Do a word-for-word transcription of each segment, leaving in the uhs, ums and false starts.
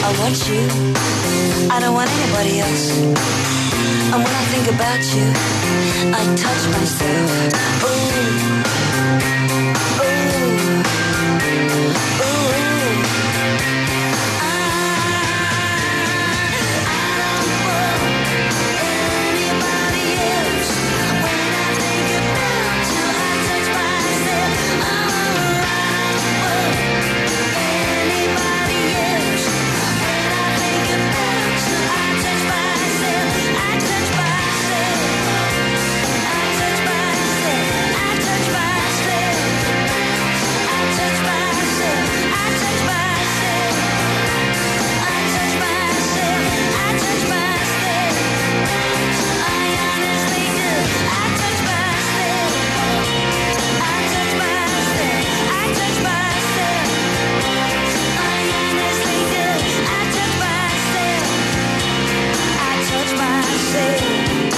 I want you, I don't want anybody else. And when I think about you, I touch myself. Ooh, ooh, ooh. I, I don't want anybody else. When I think about you, I touch myself. Oh, I don't want anybody else. When I think about you, I touch myself. I touch myself. I touch myself. I touch myself. I touch myself. I touch myself. I touch myself. I touch myself. I honestly do. I touch myself. I touch myself. I touch myself. I honestly do. I touch myself. I touch myself.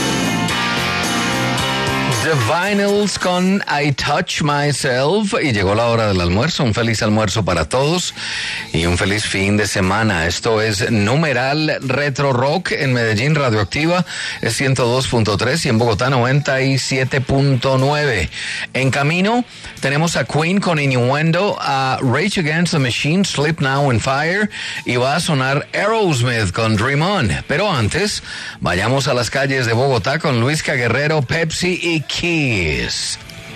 The Vinyls con I Touch Myself. Y llegó la hora del almuerzo. Un feliz almuerzo para todos y un feliz fin de semana. Esto es Numeral Retro Rock en Medellín, Radioactiva es ciento dos punto tres y en Bogotá noventa y siete punto nueve. En camino tenemos a Queen con Innuendo, a Rage Against the Machine, Sleep Now and Fire, y va a sonar Aerosmith con Dream On. Pero antes, vayamos a las calles de Bogotá con Luisca Guerrero, Pepsi y Kiss.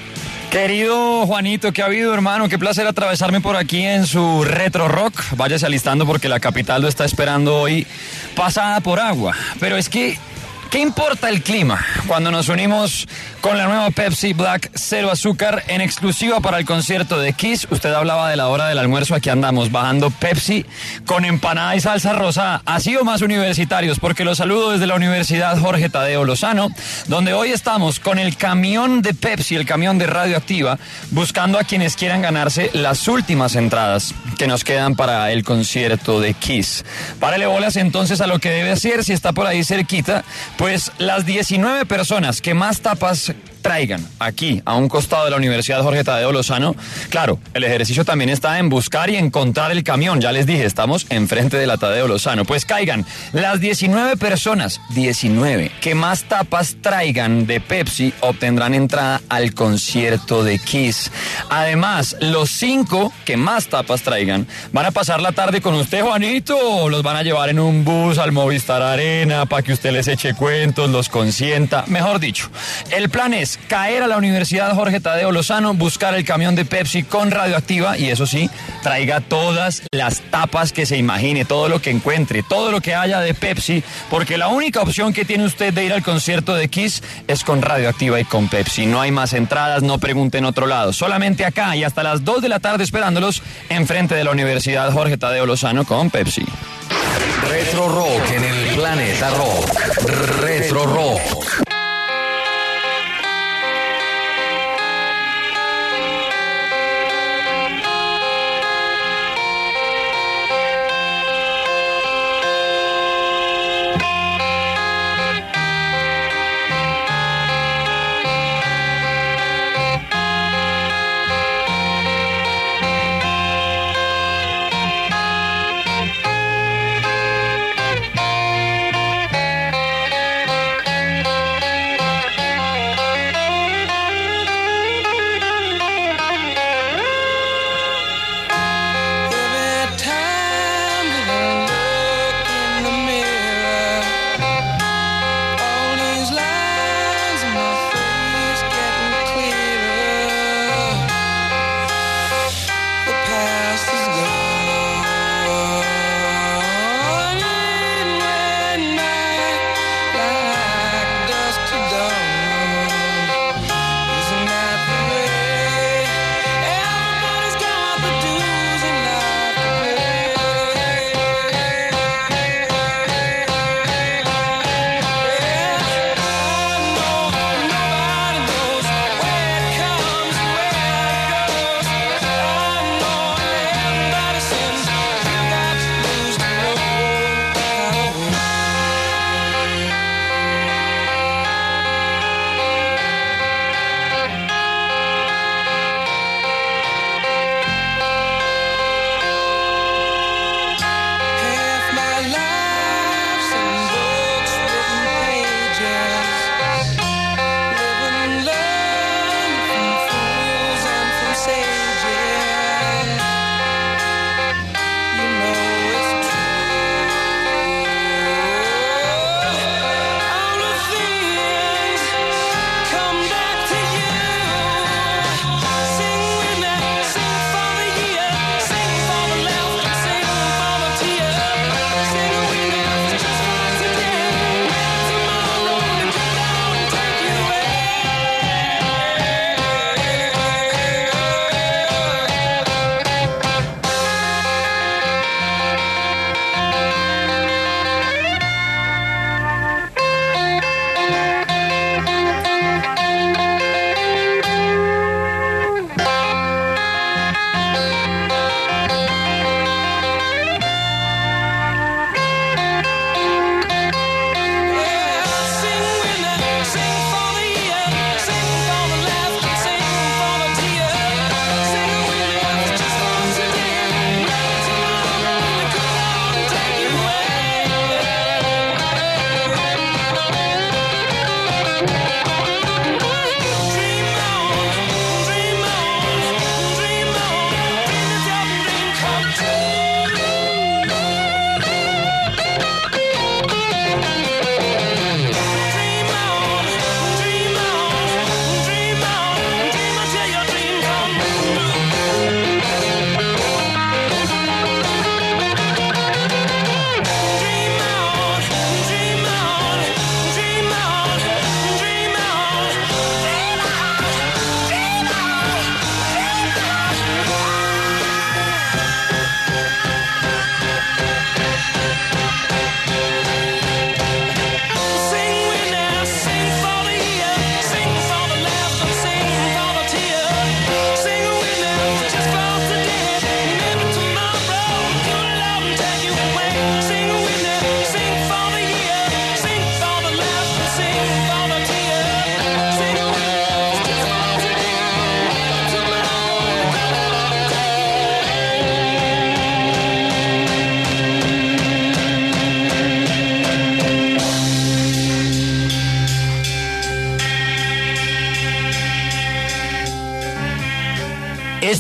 Querido Juanito, ¿qué ha habido, hermano? Qué placer atravesarme por aquí en su Retro Rock. Váyase alistando porque la capital lo está esperando hoy pasada por agua. Pero es que, ¿qué importa el clima cuando nos unimos con la nueva Pepsi Black Cero Azúcar en exclusiva para el concierto de Kiss? Usted hablaba de la hora del almuerzo, aquí andamos bajando Pepsi con empanada y salsa rosada, así o más universitarios, porque los saludo desde la Universidad Jorge Tadeo Lozano, donde hoy estamos con el camión de Pepsi, el camión de Radioactiva, buscando a quienes quieran ganarse las últimas entradas que nos quedan para el concierto de Kiss. Párele bolas entonces a lo que debe hacer, si está por ahí cerquita, pues las diecinueve personas que más tapas traigan aquí a un costado de la Universidad Jorge Tadeo Lozano. Claro, el ejercicio también está en buscar y encontrar el camión. Ya les dije, estamos enfrente de la Tadeo Lozano. Pues caigan las diecinueve personas, diecinueve, que más tapas traigan de Pepsi obtendrán entrada al concierto de Kiss. Además, los cinco que más tapas traigan van a pasar la tarde con usted, Juanito. Los van a llevar en un bus al Movistar Arena para que usted les eche cuentos, los consienta. Mejor dicho, el plan es caer a la Universidad Jorge Tadeo Lozano, buscar el camión de Pepsi con Radioactiva y eso sí, traiga todas las tapas que se imagine, todo lo que encuentre, todo lo que haya de Pepsi, porque la única opción que tiene usted de ir al concierto de Kiss es con Radioactiva y con Pepsi. No hay más entradas, no pregunte en otro lado, solamente acá y hasta las dos de la tarde esperándolos enfrente de la Universidad Jorge Tadeo Lozano con Pepsi. Retro Rock en el planeta Rock. Retro Rock.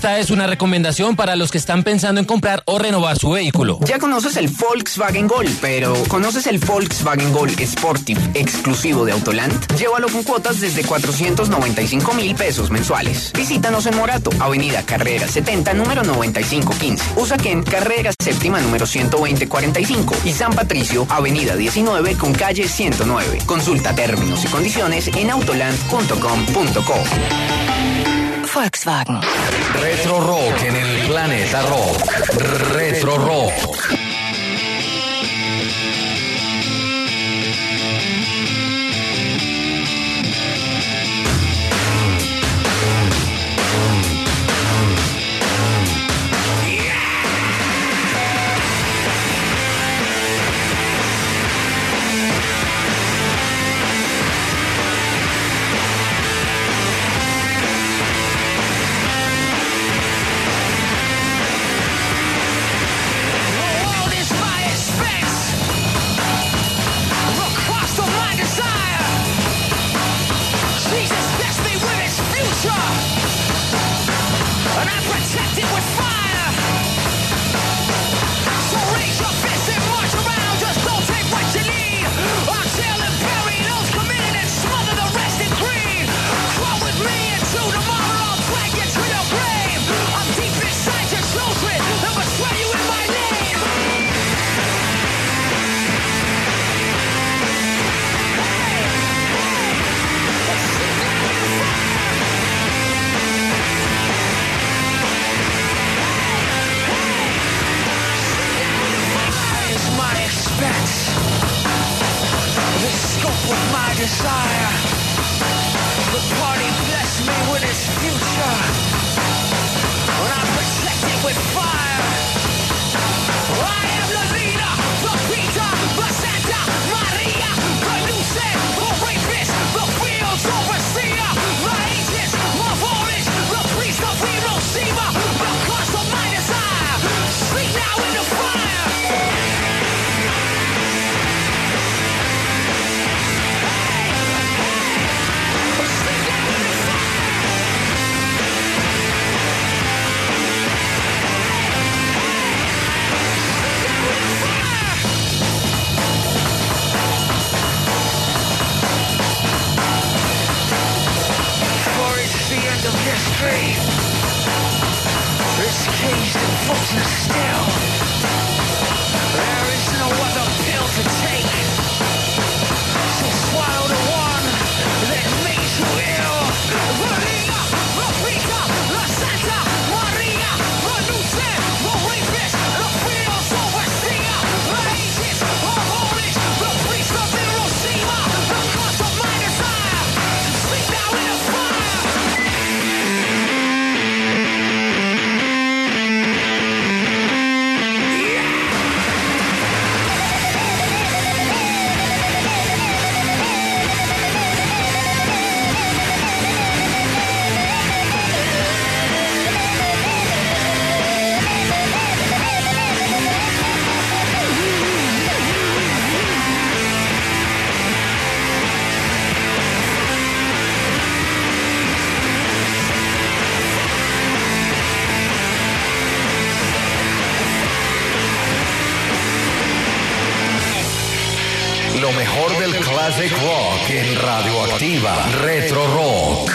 esta es una recomendación para los que están pensando en comprar o renovar su vehículo. Ya conoces el Volkswagen Gol, pero ¿conoces el Volkswagen Gol Sportive exclusivo de Autoland? Llévalo con cuotas desde cuatrocientos noventa y cinco mil pesos mensuales. Visítanos en Morato, Avenida Carrera setenta, número noventa y cinco quince. Usaquén, Carrera Séptima, número ciento veinte cuarenta y cinco. Y San Patricio, Avenida diecinueve con calle ciento nueve. Consulta términos y condiciones en autoland punto com punto co. Volkswagen. Retro Rock en el Planeta Rock. Retro Rock. Lo mejor del classic rock en Radioactiva. Retro Rock.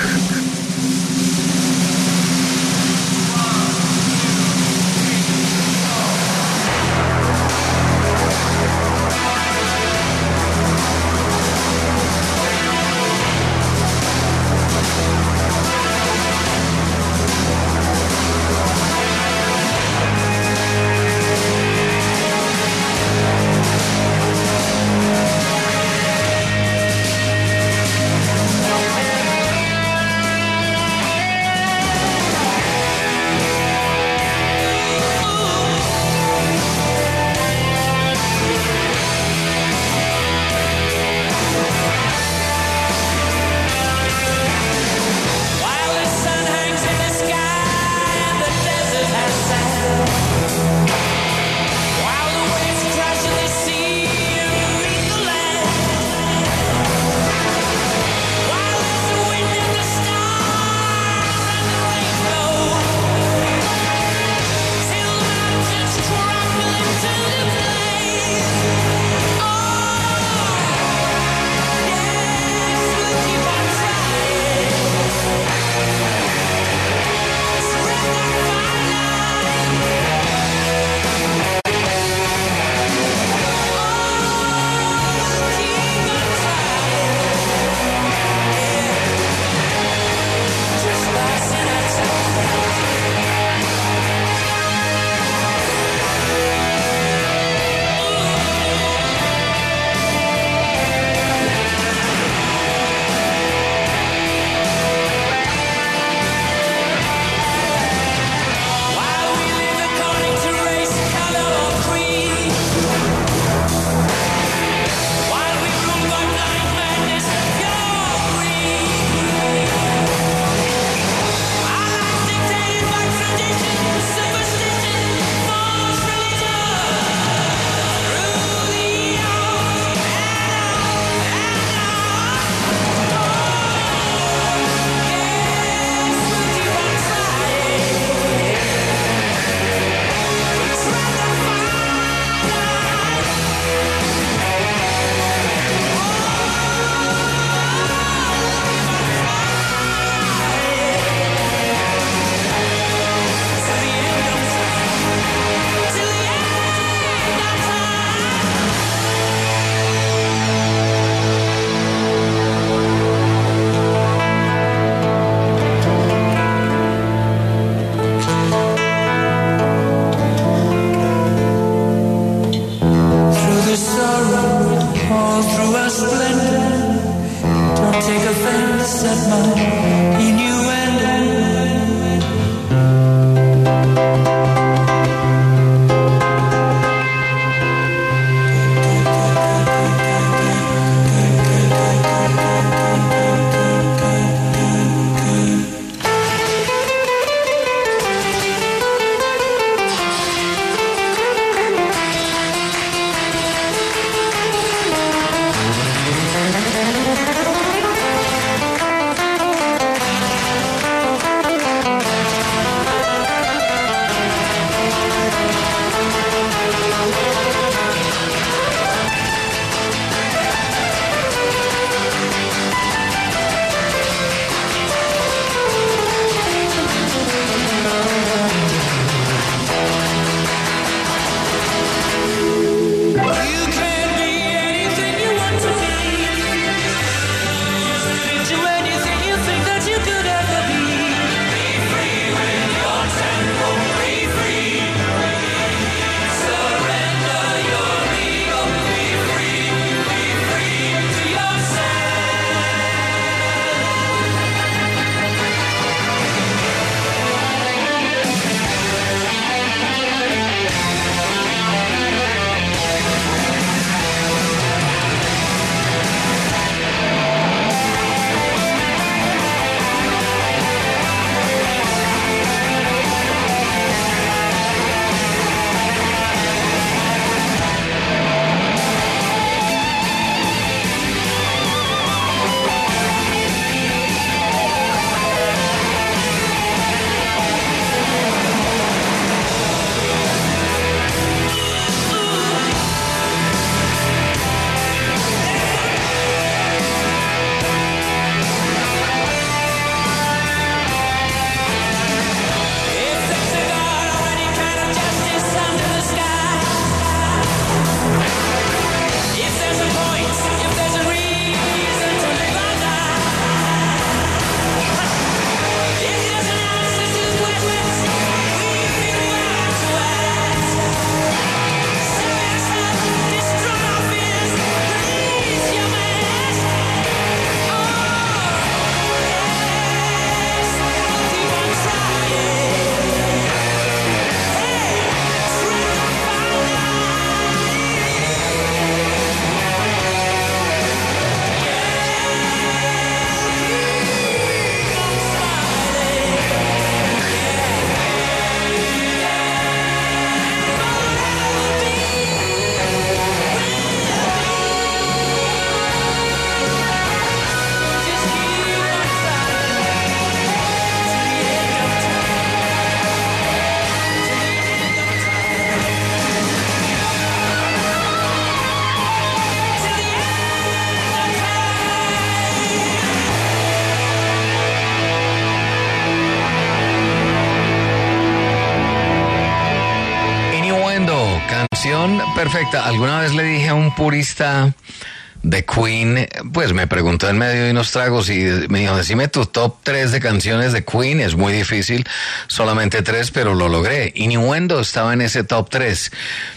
Perfecta. Alguna vez le dije a un purista de Queen, pues me preguntó en medio de unos tragos y me dijo, decime tu top tres de canciones de Queen. Es muy difícil, solamente tres, pero lo logré. Innuendo estaba en ese top tres.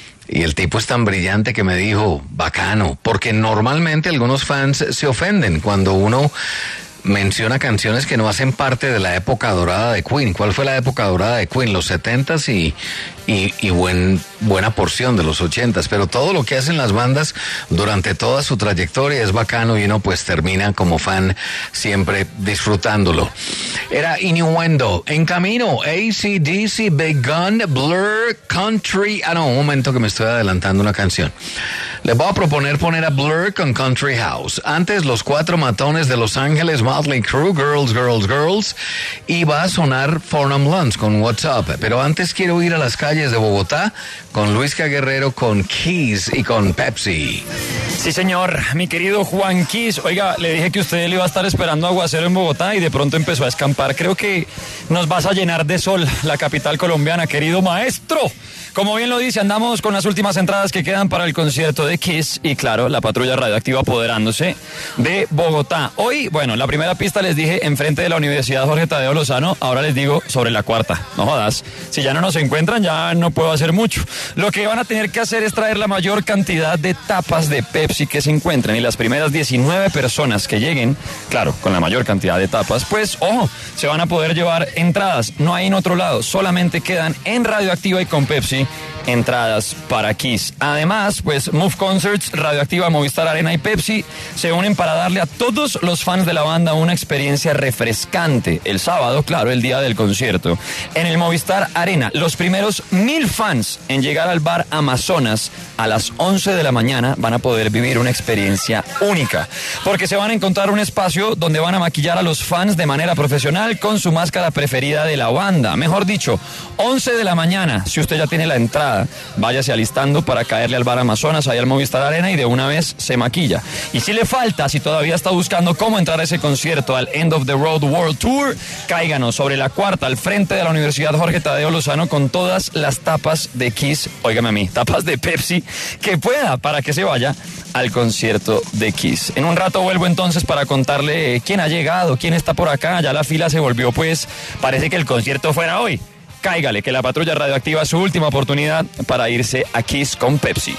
Y el tipo es tan brillante que me dijo, bacano, porque normalmente algunos fans se ofenden cuando uno menciona canciones que no hacen parte de la época dorada de Queen. ¿Cuál fue la época dorada de Queen? Los setentas y, y, y buen, buena porción de los ochentas. Pero todo lo que hacen las bandas durante toda su trayectoria es bacano y uno pues termina como fan siempre disfrutándolo. Era Innuendo. En camino, A C D C, Big Gun, Blur, Country. Ah, no, un momento que me estoy adelantando una canción. Les voy a proponer poner a Blur con Country House. Antes, Los Cuatro Matones de Los Ángeles, Motley Crue, Girls, Girls, Girls. Y va a sonar Fornum Luns con What's Up. Pero antes quiero ir a las calles de Bogotá con Luisca Guerrero, con Keys y con Pepsi. Sí, señor. Mi querido Juan Keys. Oiga, le dije que usted le iba a estar esperando aguacero en Bogotá y de pronto empezó a escampar. Creo que nos vas a llenar de sol la capital colombiana, querido maestro. Como bien lo dice, andamos con las últimas entradas que quedan para el concierto de Kiss y claro, la patrulla radioactiva apoderándose de Bogotá. Hoy, bueno, la primera pista les dije enfrente de la Universidad Jorge Tadeo Lozano, ahora les digo sobre la cuarta. No jodas, si ya no nos encuentran ya no puedo hacer mucho. Lo que van a tener que hacer es traer la mayor cantidad de tapas de Pepsi que se encuentren y las primeras diecinueve personas que lleguen, claro, con la mayor cantidad de tapas, pues, ojo, se van a poder llevar entradas. No hay en otro lado, solamente quedan en Radioactiva y con Pepsi entradas para Kiss. Además, pues Move Concerts, Radioactiva, Movistar Arena y Pepsi se unen para darle a todos los fans de la banda una experiencia refrescante. El sábado, claro, el día del concierto, en el Movistar Arena, los primeros mil fans en llegar al bar Amazonas a las once de la mañana van a poder vivir una experiencia única, porque se van a encontrar un espacio donde van a maquillar a los fans de manera profesional con su máscara preferida de la banda. Mejor dicho, once de la mañana, si usted ya tiene la entrada, váyase alistando para caerle al bar Amazonas, ahí al Movistar Arena, y de una vez se maquilla. Y si le falta, si todavía está buscando cómo entrar a ese concierto, al End of the Road World Tour, cáiganos sobre la cuarta, al frente de la Universidad Jorge Tadeo Lozano, con todas las tapas de Kiss, óigame a mí, tapas de Pepsi, que pueda, para que se vaya al concierto de Kiss. En un rato vuelvo entonces para contarle quién ha llegado, quién está por acá. Ya la fila se volvió, pues, parece que el concierto fuera hoy. Cáigale, que la patrulla radioactiva es su última oportunidad para irse a Kiss con Pepsi.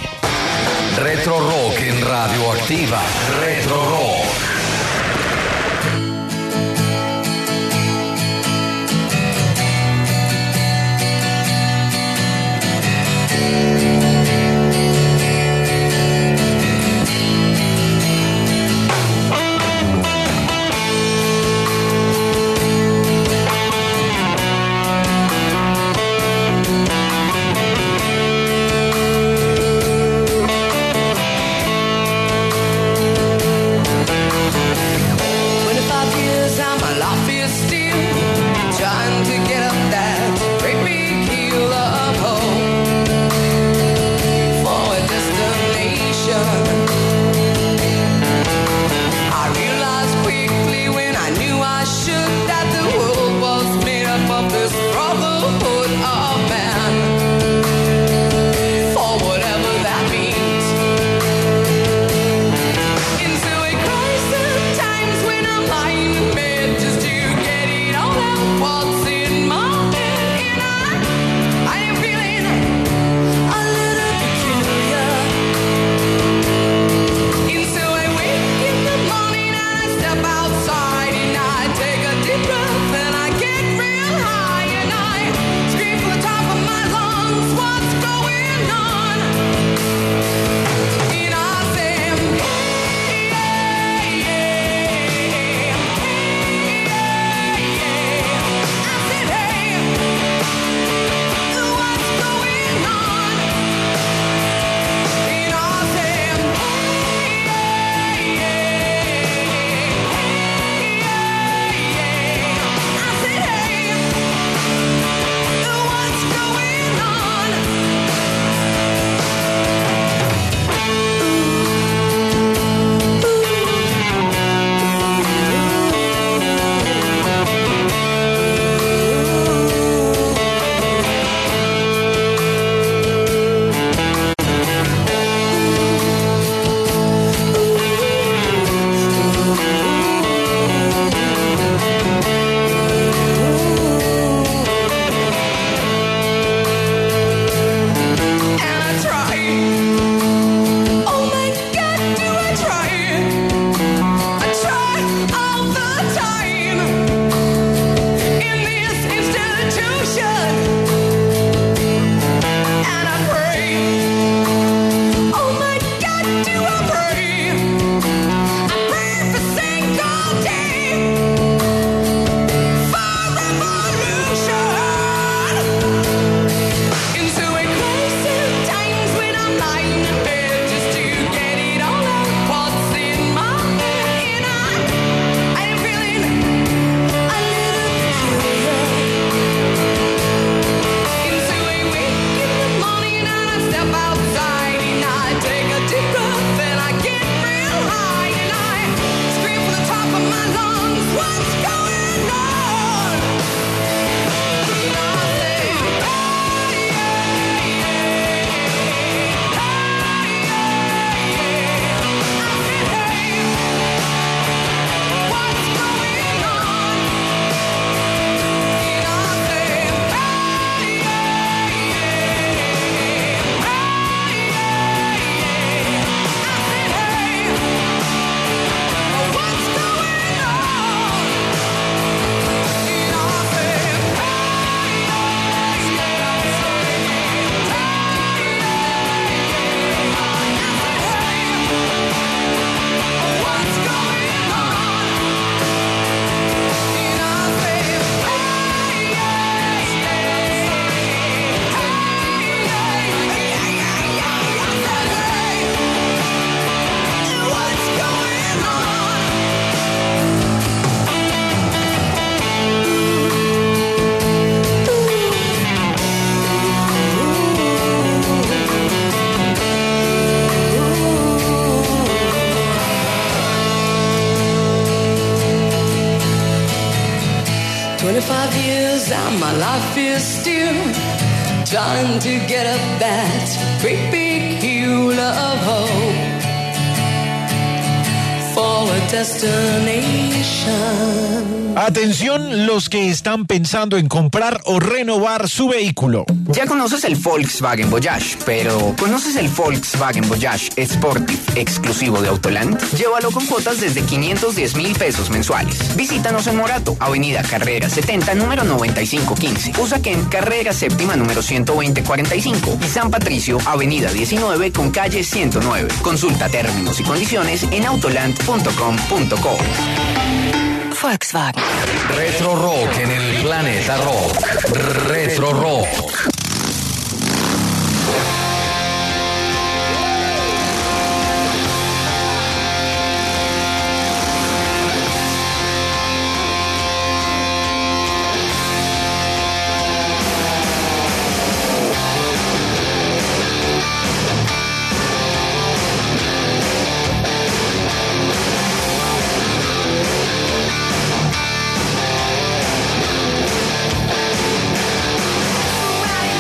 Retro Rock en Radioactiva. Retro Rock. My life is still trying to get up that great big hill of hope for a destination. Atención los que están pensando en comprar o renovar su vehículo. Ya conoces el Volkswagen Voyage, pero ¿conoces el Volkswagen Voyage Sportive exclusivo de Autoland? Llévalo con cuotas desde quinientos diez mil pesos mensuales. Visítanos en Morato, Avenida Carrera setenta, número noventa y cinco quince. Usaquén, Carrera Séptima, número ciento veinte cuarenta y cinco. Y San Patricio, Avenida diecinueve con calle ciento nueve. Consulta términos y condiciones en autoland punto com punto co. Volkswagen. Retro Rock en el planeta Rock. Retro Rock. Right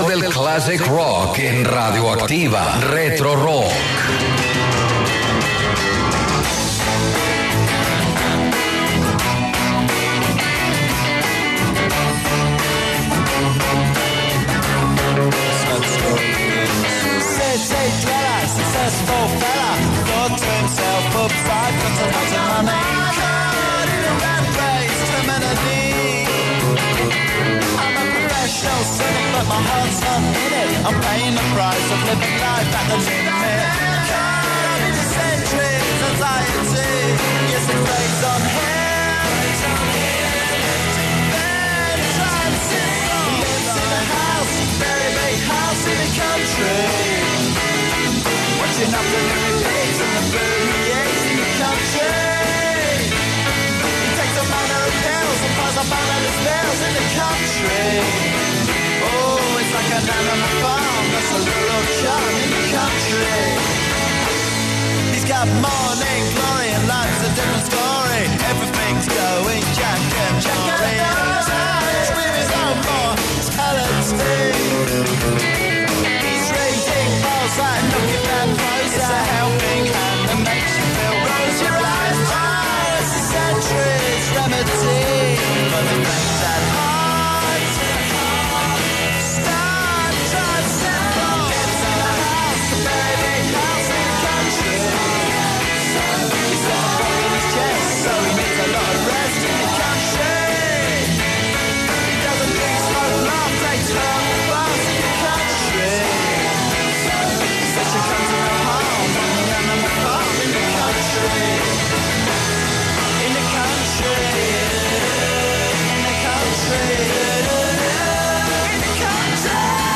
del classic rock en Radioactiva. Retro Rock. City dweller, successful fella, thought to himself, upside, got a lot of money. Caught in a rat race, terminally. I'm a professional cynic, but my heart's not in it. I'm paying the price of living life at the limit. Caught in the centuries, anxiety. Yes, it rains on him. Then transit. Lives in a house, very big house in the country. Watching up the repeats and the blue years in the country. He takes a manner of pills and piles up bananas bills in the country. Oh, it's like an animal farm, that's a rural charm in the country. He's got morning glory and life's a different story. Everything's going Jack and Jory. He's with his own mortality. Like looking back closer, it's a helping hand that makes you feel rosy. Rise, rise, the centuries remedy for the things that hard start transcending. Lives in a house, a very big house in the country. He's got a bug in his chest, so he needs a lot of rest in the country. He doesn't drink, smoke, laugh, takes long baths in the country. She comes to her home on the animal farm in the country. In the country. In the country. In the country.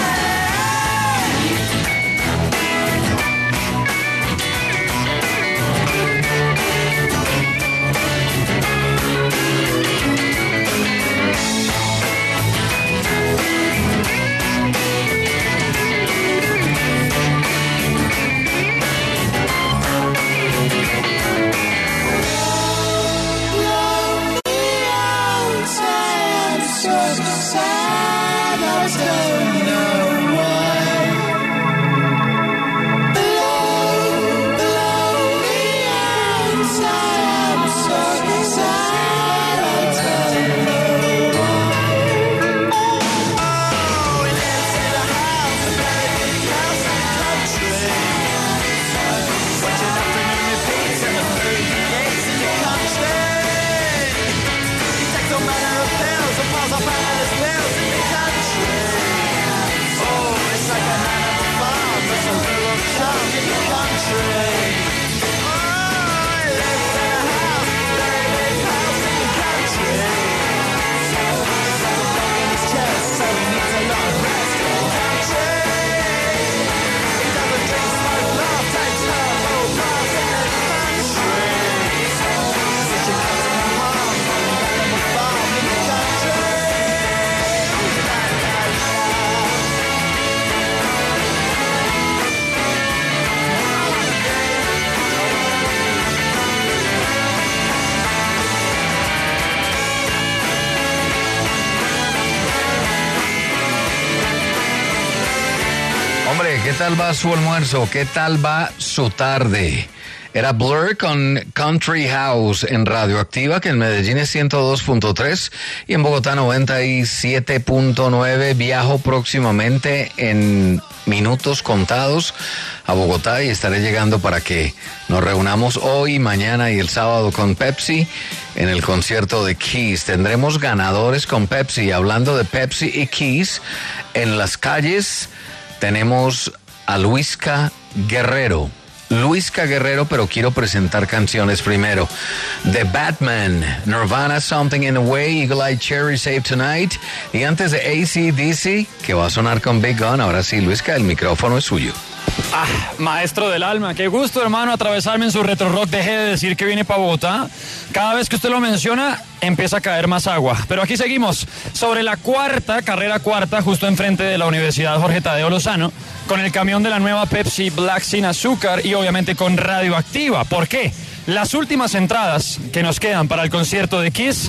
¿Qué tal va su almuerzo? ¿Qué tal va su tarde? Era Blur con Country House en Radioactiva, que en Medellín es ciento dos punto tres y en Bogotá noventa y siete punto nueve. Viajo próximamente en minutos contados a Bogotá y estaré llegando para que nos reunamos hoy, mañana y el sábado con Pepsi en el concierto de Kiss. Tendremos ganadores con Pepsi. Hablando de Pepsi y Kiss, en las calles tenemos a Luisca Guerrero. Luisca Guerrero, pero quiero presentar canciones primero. The Batman, Nirvana, Something in a Way, Eagle Eye Cherry, Save Tonight. Y antes de A C D C, que va a sonar con Big Gun. Ahora sí, Luisca, el micrófono es suyo. Ah, maestro del alma, qué gusto, hermano, atravesarme en su Retro Rock. Deje de decir que viene para Bogotá. Cada vez que usted lo menciona, empieza a caer más agua. Pero aquí seguimos, sobre la cuarta, carrera cuarta, justo enfrente de la Universidad Jorge Tadeo Lozano, con el camión de la nueva Pepsi Black sin azúcar y obviamente con Radioactiva. ¿Por qué? Las últimas entradas que nos quedan para el concierto de Kiss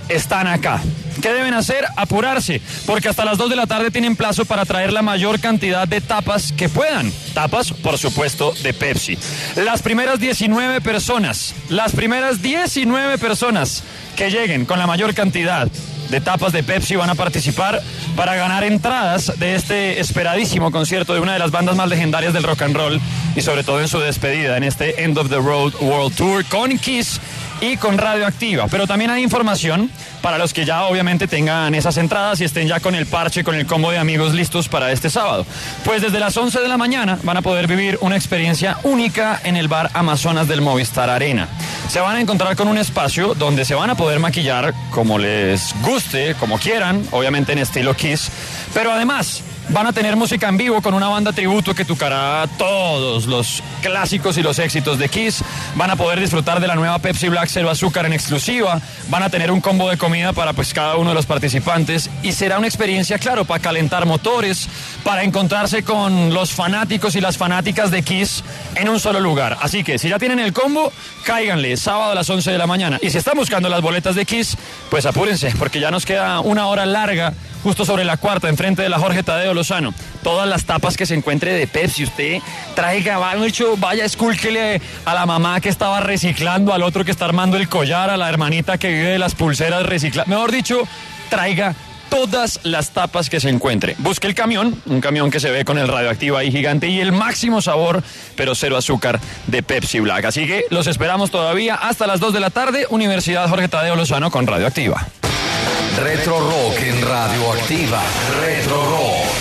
están acá. ¿Qué deben hacer? Apurarse, porque hasta las dos de la tarde tienen plazo para traer la mayor cantidad de tapas que puedan. Tapas, por supuesto, de Pepsi. Las primeras diecinueve personas, las primeras diecinueve personas que lleguen con la mayor cantidad de tapas de Pepsi van a participar para ganar entradas de este esperadísimo concierto de una de las bandas más legendarias del rock and roll y sobre todo en su despedida en este End of the Road World Tour con Kiss y con Radioactiva. Pero también hay información para los que ya obviamente tengan esas entradas y estén ya con el parche, con el combo de amigos listos para este sábado. Pues desde las once de la mañana van a poder vivir una experiencia única en el bar Amazonas del Movistar Arena. Se van a encontrar con un espacio donde se van a poder maquillar como les guste, como quieran, obviamente en estilo Kiss, pero además van a tener música en vivo con una banda tributo que tocará todos los clásicos y los éxitos de Kiss. Van a poder disfrutar de la nueva Pepsi Black Cero Azúcar en exclusiva. Van a tener un combo de comida para pues cada uno de los participantes y será una experiencia, claro, para calentar motores, para encontrarse con los fanáticos y las fanáticas de Kiss en un solo lugar. Así que si ya tienen el combo, cáiganle sábado a las once de la mañana. Y si están buscando las boletas de Kiss, pues apúrense, porque ya nos queda una hora larga justo sobre la cuarta, enfrente de la Jorge Tadeo Lozano. Todas las tapas que se encuentre de Pepsi, usted traiga, va, mucho, vaya, escúlquele a la mamá que estaba reciclando, al otro que está armando el collar, a la hermanita que vive de las pulseras recicladas. Mejor dicho, traiga todas las tapas que se encuentre. Busque el camión, un camión que se ve con el Radioactiva ahí gigante y el máximo sabor, pero cero azúcar de Pepsi Black. Así que los esperamos todavía hasta las dos de la tarde, Universidad Jorge Tadeo Lozano con Radioactiva. Retro Rock en Radioactiva. Retro Rock.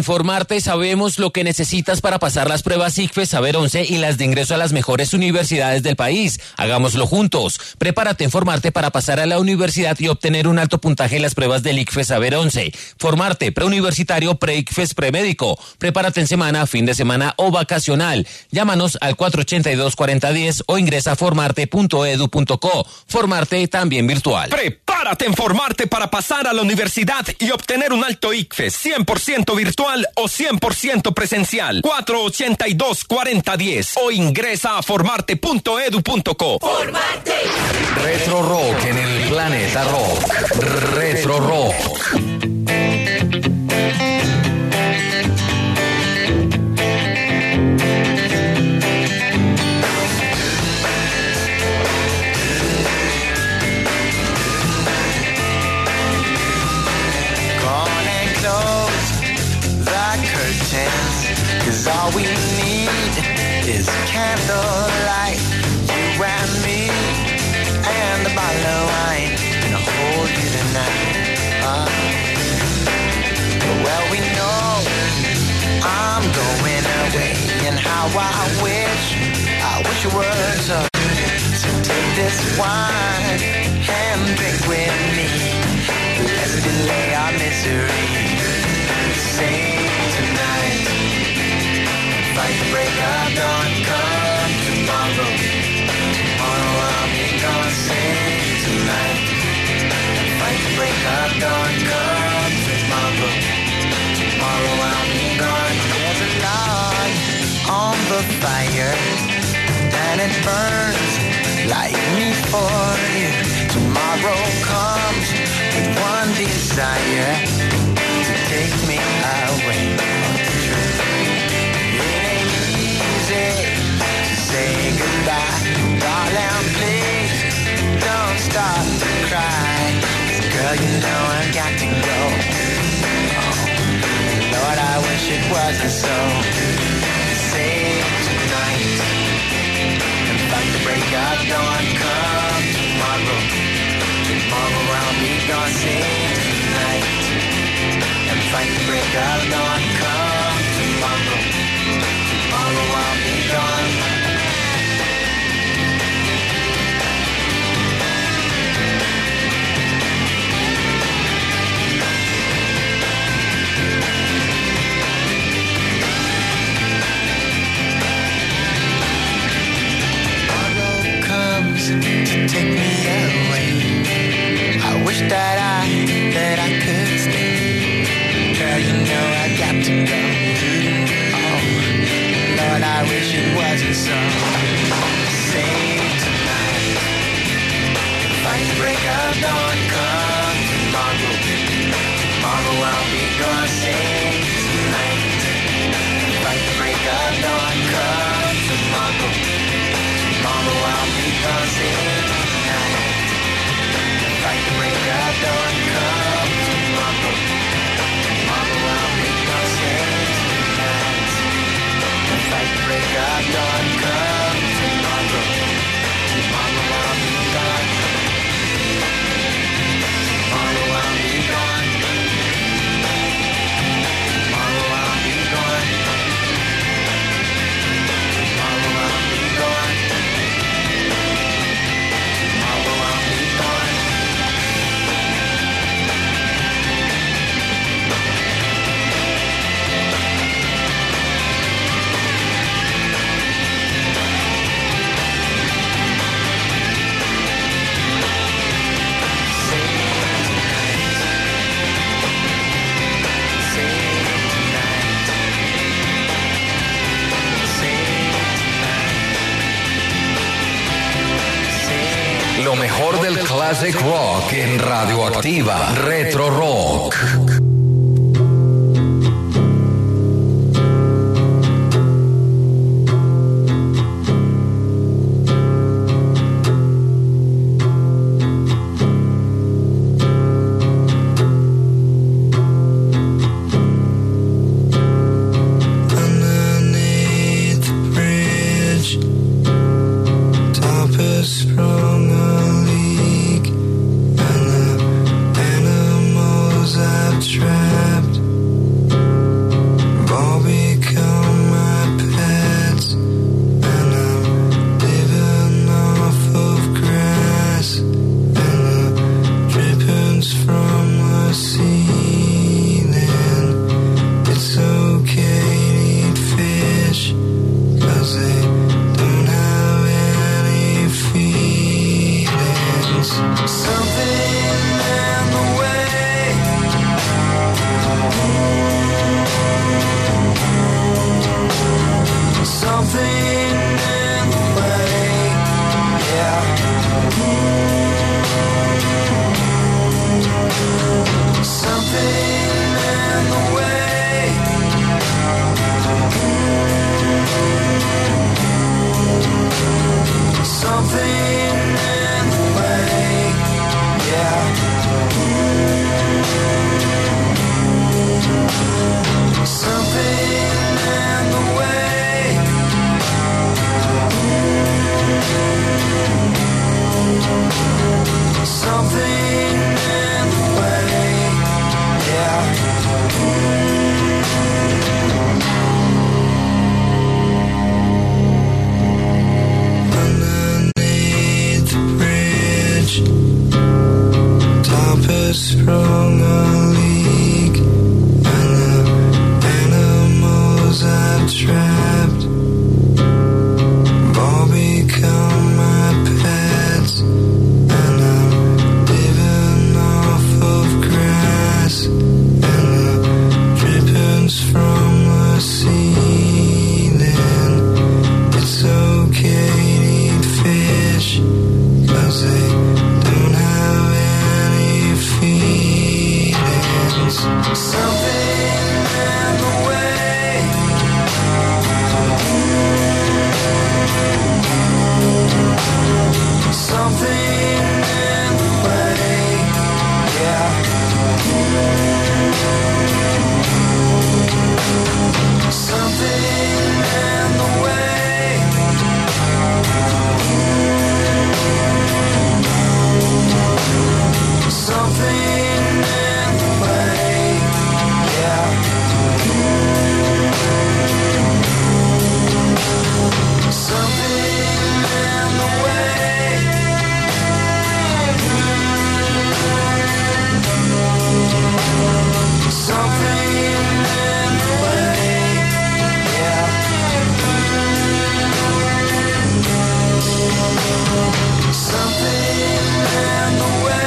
En Formarte sabemos lo que necesitas para pasar las pruebas ICFES Saber once y las de ingreso a las mejores universidades del país. Hagámoslo juntos. Prepárate en Formarte para pasar a la universidad y obtener un alto puntaje en las pruebas del ICFES Saber once. Formarte, preuniversitario, pre-ICFES, premédico. Prepárate en semana, fin de semana o vacacional. Llámanos al cuatro ochenta y dos, cuarenta diez o ingresa a formarte punto edu punto co. Formarte también virtual. Prepárate en Formarte para pasar a la universidad y obtener un alto ICFES cien por ciento virtual o cien por ciento presencial. cuatro ochenta y dos, cuarenta diez o ingresa a formarte punto edu punto co. Formarte. Retro Rock en el Planeta Rock. Retro Rock. Cause all we need is candlelight, you and me, and a bottle of wine, and I'll hold you tonight. Uh, well, we know I'm going away, and how I wish, I wish it were so. So take this wine and drink with me. Let's delay our misery. Sing tonight. Fight the break of dawn, come tomorrow. Tomorrow I'll be gone, sing tonight. Fight the break of dawn, come tomorrow. Tomorrow I'll be gone. There's a log on the fire, and it burns like me for you. Tomorrow comes with one desire, to take me away. Say goodbye, darling, please don't stop to cry. 'Cause girl, you know I got to go. Oh, Lord, I wish it wasn't so. Say tonight, and fight the break of dawn, come tomorrow. Tomorrow I'll be gone. Say tonight, and fight the break of dawn, come tomorrow. Tomorrow I'll be gone. To take me away, I wish that I, that I could stay. Girl, you know I got to go. Oh, Lord, I wish it wasn't so. Save tonight, fight the break of dawn, come tomorrow. Tomorrow I'll be gone. Save tonight, fight the break of dawn, come tomorrow. Tomorrow I'll be gone, sing tonight. Fight the break of dawn, come tomorrow. Tomorrow I'll be gone, sing tonight. Fight the break of dawn, come tomorrow. Tomorrow I'll be gone. Tomorrow I'll be gone. Tomorrow I'll be gone. Tomorrow I'll be gone. Lo mejor del classic rock en Radioactiva. Retro Rock. Trapped Sprung a leak, and the animals I've trapped all become my pets, and I'm living off of grass and the drippings from the ceiling. It's okay to eat fish, 'cause they don't have any feelings. Something in the way. Something in the way. Yeah. Something in the way. Something in the way, yeah. Something in the way. Something in the way, yeah. Something in the way.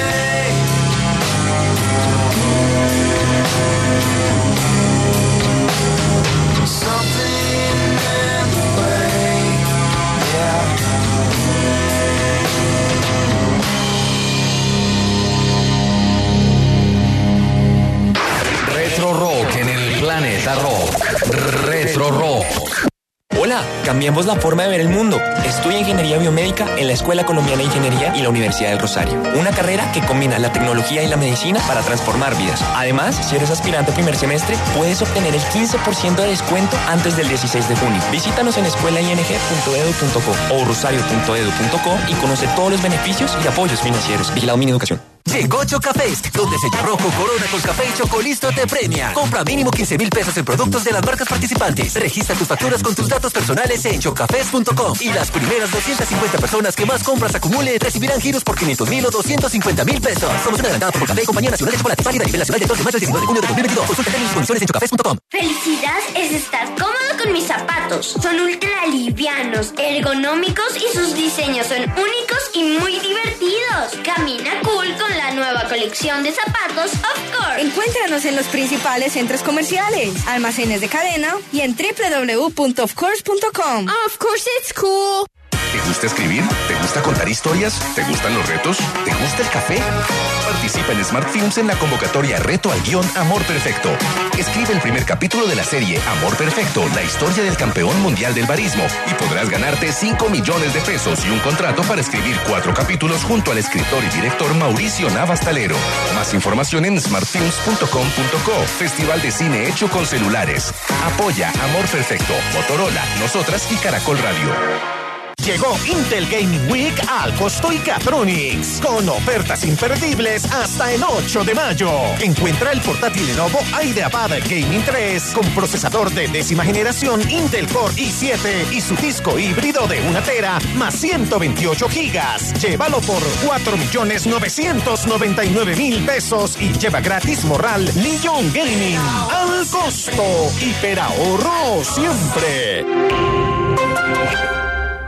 Retro Rock en el Planeta Rock. Retro Rock. Hola, cambiemos la forma de ver el mundo. Estudia Ingeniería Biomédica en la Escuela Colombiana de Ingeniería y la Universidad del Rosario. Una carrera que combina la tecnología y la medicina para transformar vidas. Además, si eres aspirante a primer semestre, puedes obtener el quince por ciento de descuento antes del dieciséis de junio. Visítanos en escuela i n g punto e d u punto co o rosario punto e d u punto co y conoce todos los beneficios y apoyos financieros. Vigilado Mineducación. Llegó Chocafest, donde Sello Rojo, Corona con Café y Chocolisto te premia. Compra mínimo quince mil pesos en productos de las marcas participantes. Registra tus facturas con tus datos personales en chocafest punto com. Y las primeras doscientas cincuenta personas que más compras acumule recibirán giros por quinientos mil o doscientos cincuenta mil pesos. Somos una adelantada por Café, Compañía Nacional de Chocolate, válida a nivel nacional del dos de mayo al diecinueve de junio de dos mil veintidós. Consulta términos y condiciones en chocafest punto com. Felicidad es estar cómodo con mis zapatos. Son ultra livianos, ergonómicos y sus diseños son únicos y muy divertidos. Camina cool con la nueva colección de zapatos Of Course. Encuéntranos en los principales centros comerciales, almacenes de cadena y en w w w punto of course punto com. Of course it's cool. ¿Te gusta escribir? ¿Te gusta contar historias? ¿Te gustan los retos? ¿Te gusta el café? Participa en Smart Films en la convocatoria Reto al Guión Amor Perfecto. Escribe el primer capítulo de la serie Amor Perfecto, la historia del campeón mundial del barismo, y podrás ganarte cinco millones de pesos y un contrato para escribir cuatro capítulos junto al escritor y director Mauricio Navas Talero. Más información en smart films punto com punto co. Festival de cine hecho con celulares. Apoya Amor Perfecto, Motorola, Nosotras y Caracol Radio. Llegó Intel Gaming Week al Costo y Catronics, con ofertas imperdibles hasta el ocho de mayo. Encuentra el portátil Lenovo IdeaPad Gaming tres con procesador de décima generación Intel Core i siete y su disco híbrido de una tera más ciento veintiocho gigas. Llévalo por cuatro millones novecientos noventa y nueve mil pesos y lleva gratis morral Legion Gaming. Al costo, hiperahorro siempre.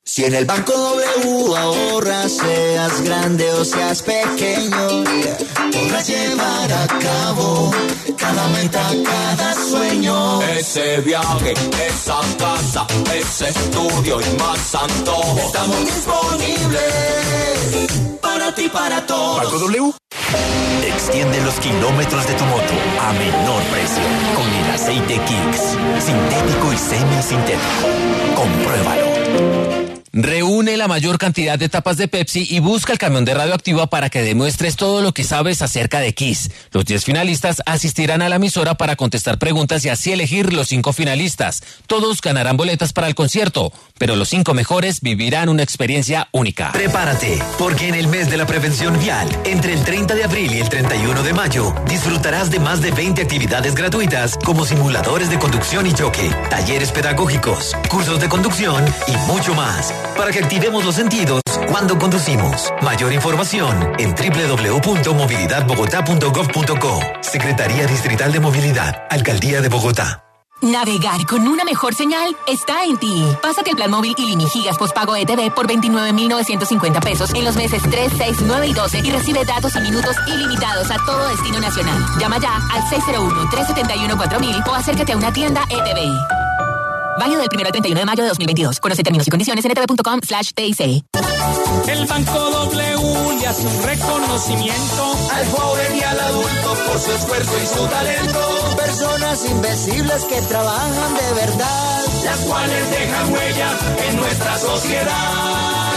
Si en el Banco W ahorras, seas grande o seas pequeño, podrás llevar a cabo cada meta, cada sueño. Ese viaje, esa casa, ese estudio y más antojo. Estamos disponibles para ti, para todos. Banco W. Extiende los kilómetros de tu moto a menor precio con el aceite Kicks, sintético y semisintético. Compruébalo. Reúne la mayor cantidad de tapas de Pepsi y busca el camión de Radioactiva para que demuestres todo lo que sabes acerca de Kiss. Los diez finalistas asistirán a la emisora para contestar preguntas y así elegir los cinco finalistas. Todos ganarán boletas para el concierto, pero los cinco mejores vivirán una experiencia única. Prepárate, porque en el mes de la prevención vial, entre el treinta de abril y el treinta y uno de mayo, disfrutarás de más de veinte actividades gratuitas como simuladores de conducción y choque, talleres pedagógicos, cursos de conducción y mucho más, para que activemos los sentidos cuando conducimos. Mayor información en doble u doble u doble u punto movilidad bogotá punto gov punto co. Secretaría Distrital de Movilidad, Alcaldía de Bogotá. Navegar con una mejor señal está en ti. Pásate el plan móvil Ilimi Gigas postpago E T V por veintinueve mil novecientos cincuenta pesos en los meses tres, seis, nueve y doce y recibe datos y minutos ilimitados a todo destino nacional. Llama ya al seis cero uno, tres siete uno, cuatro mil o acércate a una tienda E T V. Válido del primero al treinta y uno de mayo de dos mil veintidós. Conoce términos y condiciones en etv punto com slash T I C. El Banco W le hace un reconocimiento al joven y al adulto por su esfuerzo y su talento. Personas invisibles que trabajan de verdad, las cuales dejan huella en nuestra sociedad.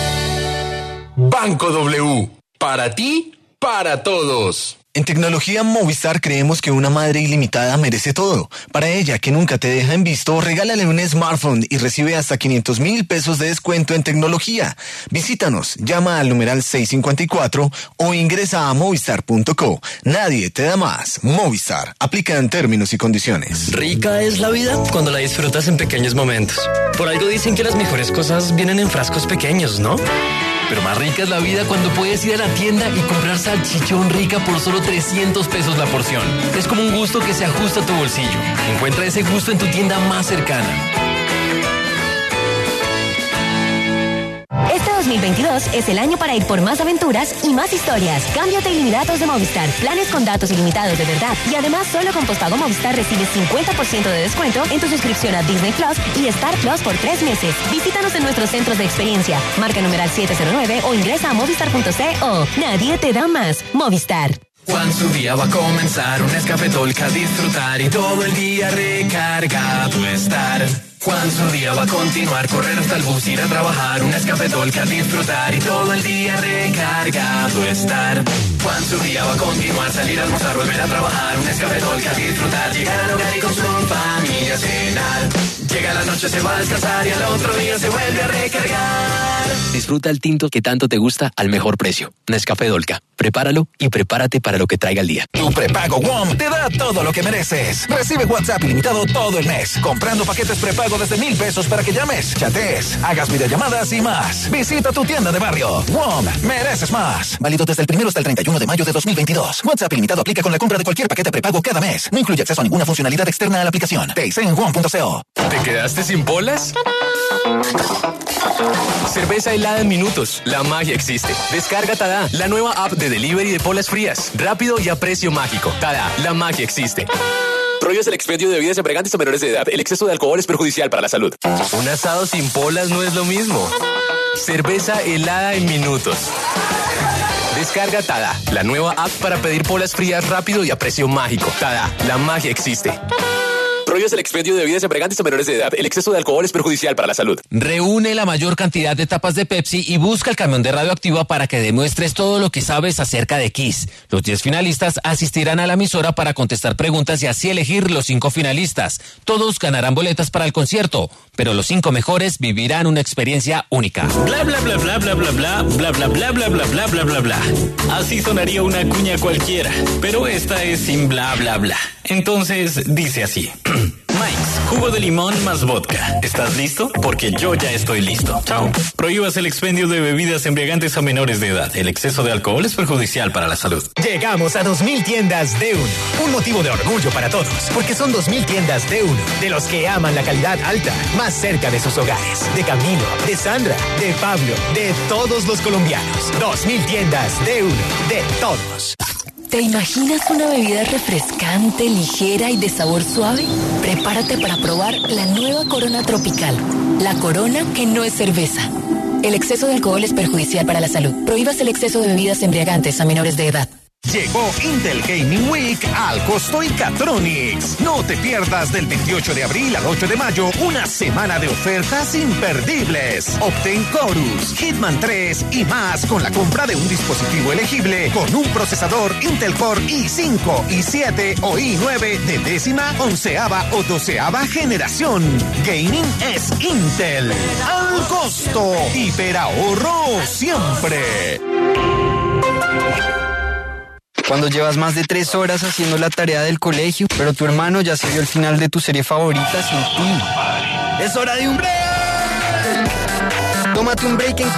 Banco W. Para ti, para todos. En Tecnología Movistar creemos que una madre ilimitada merece todo. Para ella, que nunca te deja en visto, regálale un smartphone y recibe hasta quinientos mil pesos de descuento en tecnología. Visítanos, llama al numeral seiscientos cincuenta y cuatro o ingresa a movistar punto co. Nadie te da más. Movistar. Aplica en términos y condiciones. Rica es la vida cuando la disfrutas en pequeños momentos. Por algo dicen que las mejores cosas vienen en frascos pequeños, ¿no? Pero más rica es la vida cuando puedes ir a la tienda y comprar salchichón rica por solo trescientos pesos la porción. Es como un gusto que se ajusta a tu bolsillo. Encuentra ese gusto en tu tienda más cercana. Este dos mil veintidós es el año para ir por más aventuras y más historias. Cámbiate a ilimitados de Movistar, planes con datos ilimitados de verdad. Y además, solo con postpago Movistar recibes cincuenta por ciento de descuento en tu suscripción a Disney Plus y Star Plus por tres meses. Visítanos en nuestros centros de experiencia. Marca numeral siete cero nueve o ingresa a movistar punto co. Nadie te da más. Movistar. Cuando su día va a comenzar, un Nescafé Dolca a disfrutar y todo el día recargado estar. Cuando su día va a continuar, correr hasta el bus, ir a trabajar, un Nescafé Dolca a disfrutar y todo el día recargado estar. Cuando su día va a continuar, salir a almorzar, volver a trabajar, un Nescafé Dolca a disfrutar, llegar al hogar y con su familia cenar. Llega la noche, se va a descansar y al otro día se vuelve a recargar. Disfruta el tinto que tanto te gusta al mejor precio. Nescafé Dolca. Prepáralo y prepárate para lo que traiga el día. Tu prepago WOM te da todo lo que mereces. Recibe WhatsApp ilimitado todo el mes, comprando paquetes prepago desde mil pesos para que llames, chatees, hagas videollamadas y más. Visita tu tienda de barrio. WOM, mereces más. Válido desde el primero hasta el treinta y uno de mayo de dos mil veintidós. WhatsApp ilimitado aplica con la compra de cualquier paquete prepago cada mes. No incluye acceso a ninguna funcionalidad externa a la aplicación. Te hice en WOM punto co. ¿Te quedaste sin bolas? Cerveza helada en minutos. La magia existe. Descarga Tada, la nueva app de delivery de polas frías. Rápido y a precio mágico. Tada, la magia existe. Prohíbes el expendio de bebidas embriagantes a menores de edad. El exceso de alcohol es perjudicial para la salud. Un asado sin polas no es lo mismo. Cerveza helada en minutos. Descarga Tada, la nueva app para pedir polas frías rápido y a precio mágico. Tada, la magia existe. Prohíbes el expendio de bebidas embriagantes a menores de edad. El exceso de alcohol es perjudicial para la salud. Reúne la mayor cantidad de tapas de Pepsi y busca el camión de Radioactiva para que demuestres todo lo que sabes acerca de Kiss. Los diez finalistas asistirán a la emisora para contestar preguntas y así elegir los cinco finalistas. Todos ganarán boletas para el concierto, pero los cinco mejores vivirán una experiencia única. Bla bla bla bla bla bla bla bla bla bla bla bla bla bla bla bla. Así sonaría una cuña cualquiera, pero esta es sin bla bla bla. Entonces dice así. Mike's Jugo de limón más vodka. ¿Estás listo? Porque yo ya estoy listo. Chao. Prohíbas el expendio de bebidas embriagantes a menores de edad. El exceso de alcohol es perjudicial para la salud. Llegamos a dos mil tiendas de uno. Un motivo de orgullo para todos, porque son dos mil tiendas de uno. De los que aman la calidad alta, más cerca de sus hogares. De Camilo, de Sandra, de Pablo, de todos los colombianos. dos mil tiendas de uno. De todos. ¿Te imaginas una bebida refrescante, ligera y de sabor suave? Prepárate para probar la nueva Corona Tropical. La Corona que no es cerveza. El exceso de alcohol es perjudicial para la salud. Prohíbas el exceso de bebidas embriagantes a menores de edad. Llegó Intel Gaming Week al Costo y Catronics. No te pierdas del veintiocho de abril al ocho de mayo una semana de ofertas imperdibles. Obtén Chorus, Hitman tres y más con la compra de un dispositivo elegible con un procesador Intel Core i cinco, i siete o i nueve de décima, onceava o doceava generación. Gaming es Intel. Al costo. Hiperahorro siempre. Cuando llevas más de tres horas haciendo la tarea del colegio, pero tu hermano ya se vio el final de tu serie favorita sin ti. ¡Es hora de un break! Tómate un break en